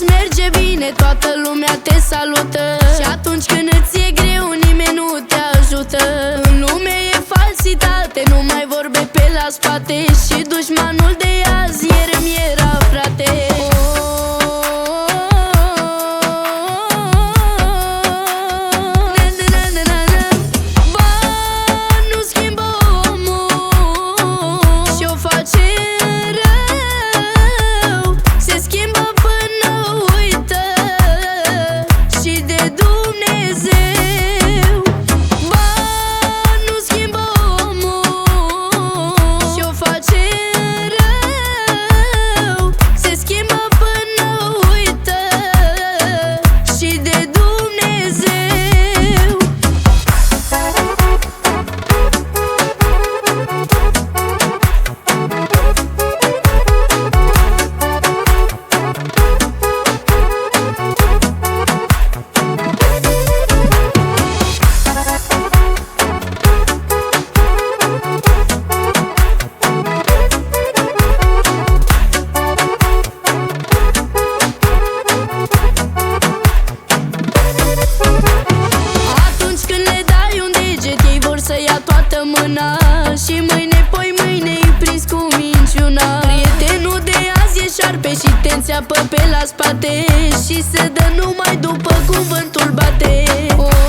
îți merge bine, toată lumea te salută. Și atunci când îți e greu, nimeni nu te ajută. În lume e falsitate, nu mai vorbe pe la spate. Și dușmanul de azi ieri mi era frate. Și mâine, poi mâine îi prins cu minciuna. Prietenul de azi e șarpe și te înțeapă pe la spate. Și se dă numai după cuvântul bate.